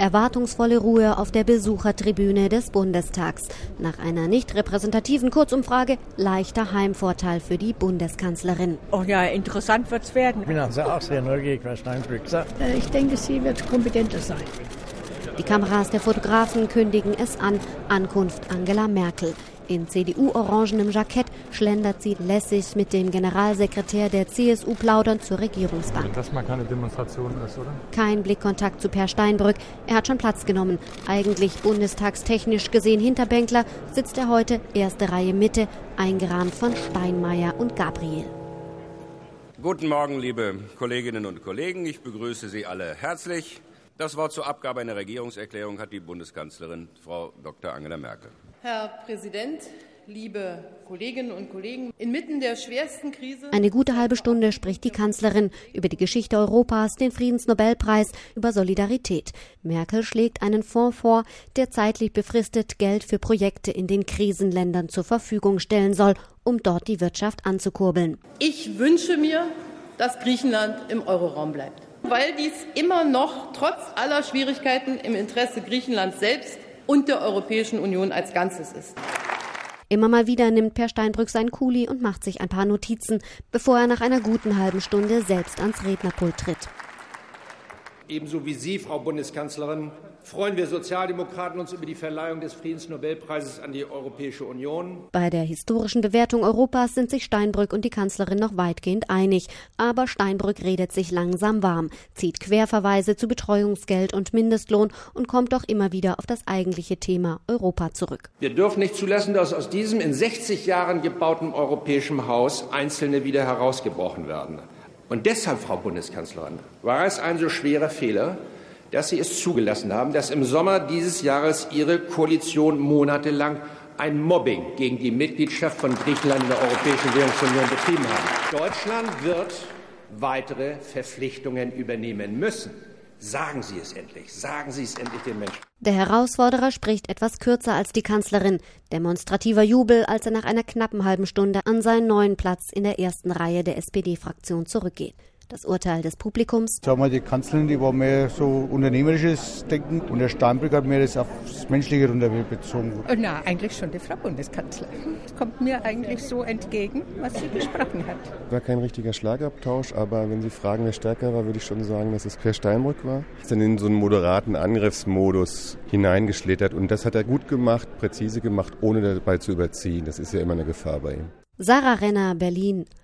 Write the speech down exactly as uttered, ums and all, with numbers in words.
Erwartungsvolle Ruhe auf der Besuchertribüne des Bundestags. Nach einer nicht repräsentativen Kurzumfrage leichter Heimvorteil für die Bundeskanzlerin. Oh ja, interessant wird's werden. Ich bin also auch sehr neugierig, was Steinbrück sagt. Ich denke, sie wird kompetenter sein. Die Kameras der Fotografen kündigen es an. Ankunft Angela Merkel. In C D U-orangenem Jackett schlendert sie lässig mit dem Generalsekretär der C S U plaudernd zur Regierungsbank. Wenn das mal keine Demonstration ist, oder? Kein Blickkontakt zu Per Steinbrück. Er hat schon Platz genommen. Eigentlich bundestagstechnisch gesehen Hinterbänkler, sitzt er heute erste Reihe Mitte, eingerahmt von Steinmeier und Gabriel. Guten Morgen, liebe Kolleginnen und Kollegen. Ich begrüße Sie alle herzlich. Das Wort zur Abgabe einer Regierungserklärung hat die Bundeskanzlerin, Frau Doktor Angela Merkel. Herr Präsident, liebe Kolleginnen und Kollegen, inmitten der schwersten Krise... Eine gute halbe Stunde spricht die Kanzlerin über die Geschichte Europas, den Friedensnobelpreis, über Solidarität. Merkel schlägt einen Fonds vor, der zeitlich befristet Geld für Projekte in den Krisenländern zur Verfügung stellen soll, um dort die Wirtschaft anzukurbeln. Ich wünsche mir, dass Griechenland im Euroraum bleibt, weil dies immer noch trotz aller Schwierigkeiten im Interesse Griechenlands selbst und der Europäischen Union als Ganzes ist. Immer mal wieder nimmt Per Steinbrück seinen Kuli und macht sich ein paar Notizen, bevor er nach einer guten halben Stunde selbst ans Rednerpult tritt. Ebenso wie Sie, Frau Bundeskanzlerin, freuen wir Sozialdemokraten uns über die Verleihung des Friedensnobelpreises an die Europäische Union. Bei der historischen Bewertung Europas sind sich Steinbrück und die Kanzlerin noch weitgehend einig. Aber Steinbrück redet sich langsam warm, zieht Querverweise zu Betreuungsgeld und Mindestlohn und kommt doch immer wieder auf das eigentliche Thema Europa zurück. Wir dürfen nicht zulassen, dass aus diesem in sechzig Jahren gebauten europäischen Haus Einzelne wieder herausgebrochen werden. Und deshalb, Frau Bundeskanzlerin, war es ein so schwerer Fehler, dass Sie es zugelassen haben, dass im Sommer dieses Jahres Ihre Koalition monatelang ein Mobbing gegen die Mitgliedschaft von Griechenland in der Europäischen Währungsunion betrieben hat. Deutschland wird weitere Verpflichtungen übernehmen müssen. Sagen Sie es endlich. Sagen Sie es endlich den Menschen. Der Herausforderer spricht etwas kürzer als die Kanzlerin. Demonstrativer Jubel, als er nach einer knappen halben Stunde an seinen neuen Platz in der ersten Reihe der S P D-Fraktion zurückgeht. Das Urteil des Publikums. Sagen wir, die Kanzlerin, die war mehr so unternehmerisches Denken und der Steinbrück hat mehr das aufs Menschliche runterbezogen. Na, eigentlich schon die Frau Bundeskanzlerin. Es kommt mir eigentlich so entgegen, was sie gesprochen hat. War kein richtiger Schlagabtausch, aber wenn Sie fragen, wer stärker war, würde ich schon sagen, dass es Per Steinbrück war. Ist dann in so einen moderaten Angriffsmodus hineingeschlittert und das hat er gut gemacht, präzise gemacht, ohne dabei zu überziehen. Das ist ja immer eine Gefahr bei ihm. Sarah Renner, Berlin.